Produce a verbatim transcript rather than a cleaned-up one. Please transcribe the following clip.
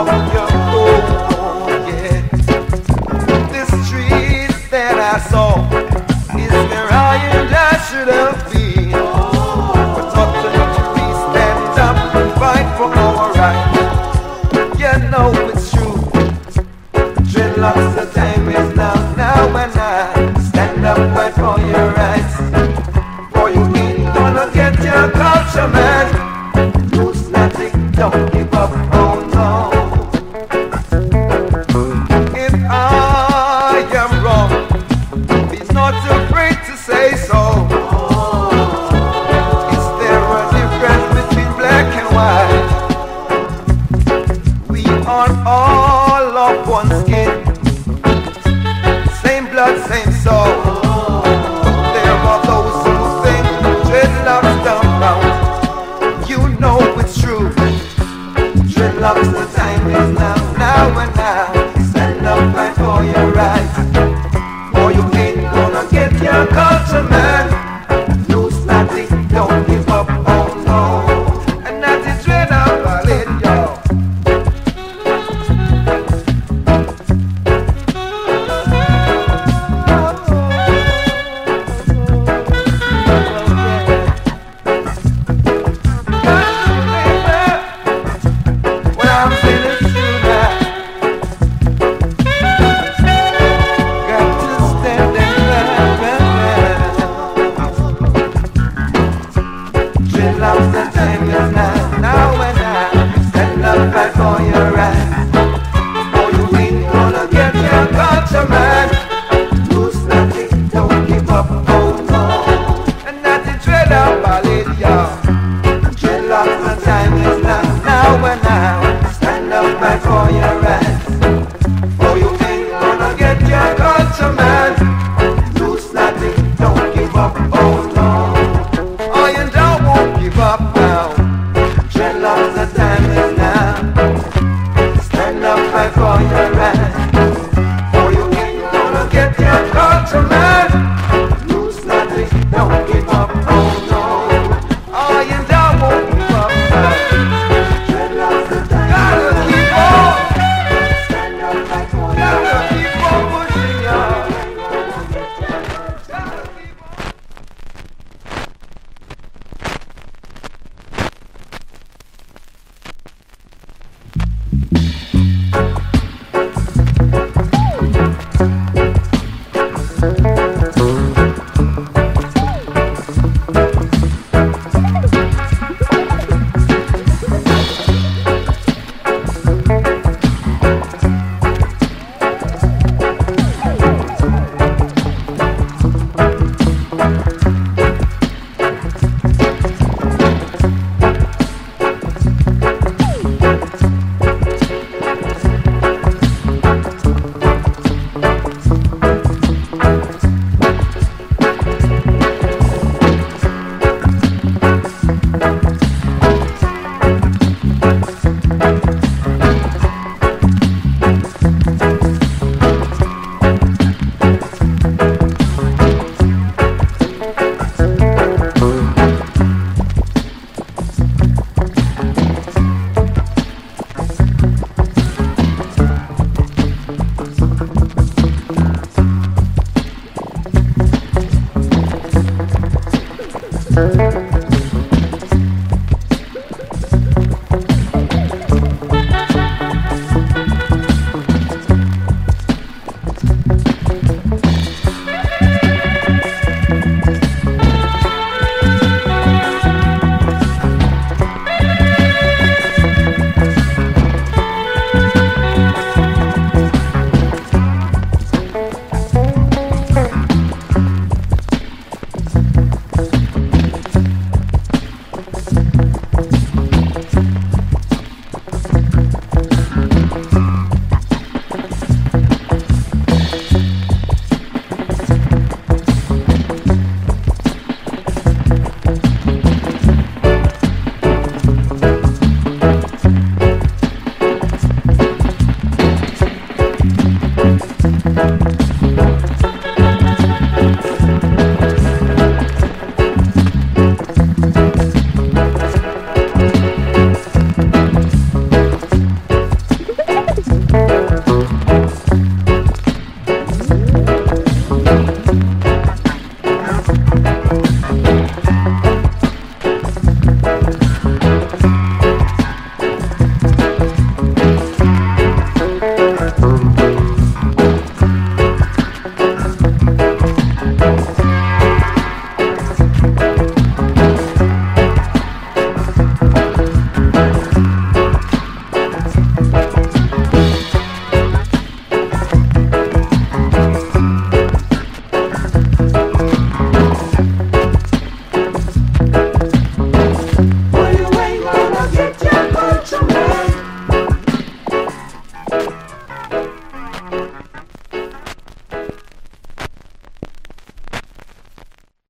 of your own, yeah. This street that I saw is where I and I should have been. We're taught to we stand up and fight for our rights. You know it's true. Dreadlocks, the time is now, now and I stand up, fight for your rights. For you ain't gonna get your culture, man. Do nothing, don't give up, oh no. If I am wrong, be not afraid to say so. Is there a difference between black and white? We are all of one skin, same blood, same soul. But there are those who think dreadlocks don't count. You know it's true. Dreadlocks, the time is now, now and now. Stand up, fight for your rights. Or you ain't gonna get your culture, man.